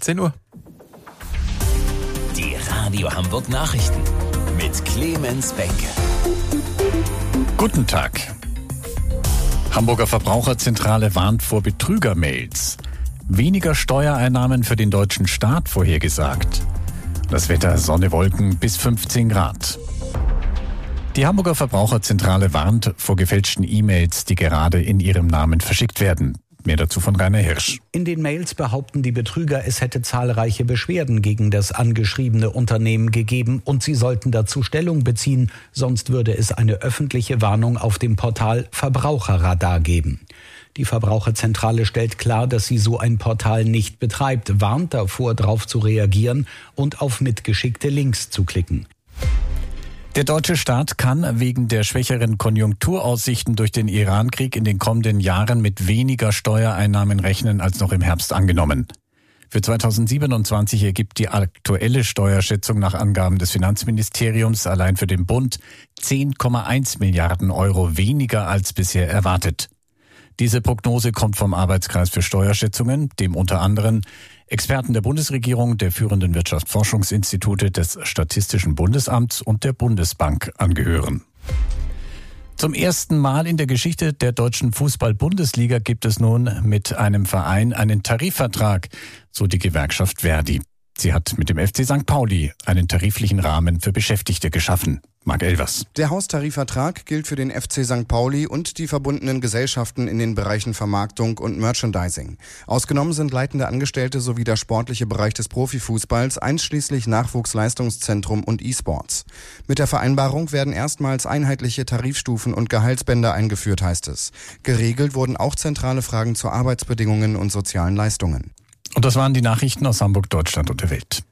17 Uhr. Die Radio Hamburg Nachrichten mit Clemens Benke. Guten Tag. Hamburger Verbraucherzentrale warnt vor Betrügermails. Weniger Steuereinnahmen für den deutschen Staat vorhergesagt. Das Wetter Sonne, Wolken bis 15 Grad. Die Hamburger Verbraucherzentrale warnt vor gefälschten E-Mails, die gerade in ihrem Namen verschickt werden. Mehr dazu von Rainer Hirsch. In den Mails behaupten die Betrüger, es hätte zahlreiche Beschwerden gegen das angeschriebene Unternehmen gegeben und sie sollten dazu Stellung beziehen, sonst würde es eine öffentliche Warnung auf dem Portal Verbraucherradar geben. Die Verbraucherzentrale stellt klar, dass sie so ein Portal nicht betreibt, warnt davor, darauf zu reagieren und auf mitgeschickte Links zu klicken. Der deutsche Staat kann wegen der schwächeren Konjunkturaussichten durch den Iran-Krieg in den kommenden Jahren mit weniger Steuereinnahmen rechnen als noch im Herbst angenommen. Für 2027 ergibt die aktuelle Steuerschätzung nach Angaben des Finanzministeriums allein für den Bund 10,1 Milliarden Euro weniger als bisher erwartet. Diese Prognose kommt vom Arbeitskreis für Steuerschätzungen, dem unter anderem Experten der Bundesregierung, der führenden Wirtschaftsforschungsinstitute, des Statistischen Bundesamts und der Bundesbank angehören. Zum ersten Mal in der Geschichte der deutschen Fußball-Bundesliga gibt es nun mit einem Verein einen Tarifvertrag, so die Gewerkschaft Verdi. Sie hat mit dem FC St. Pauli einen tariflichen Rahmen für Beschäftigte geschaffen. Marc Elvers. Der Haustarifvertrag gilt für den FC St. Pauli und die verbundenen Gesellschaften in den Bereichen Vermarktung und Merchandising. Ausgenommen sind leitende Angestellte sowie der sportliche Bereich des Profifußballs, einschließlich Nachwuchsleistungszentrum und E-Sports. Mit der Vereinbarung werden erstmals einheitliche Tarifstufen und Gehaltsbänder eingeführt, heißt es. Geregelt wurden auch zentrale Fragen zu Arbeitsbedingungen und sozialen Leistungen. Und das waren die Nachrichten aus Hamburg, Deutschland und der Welt.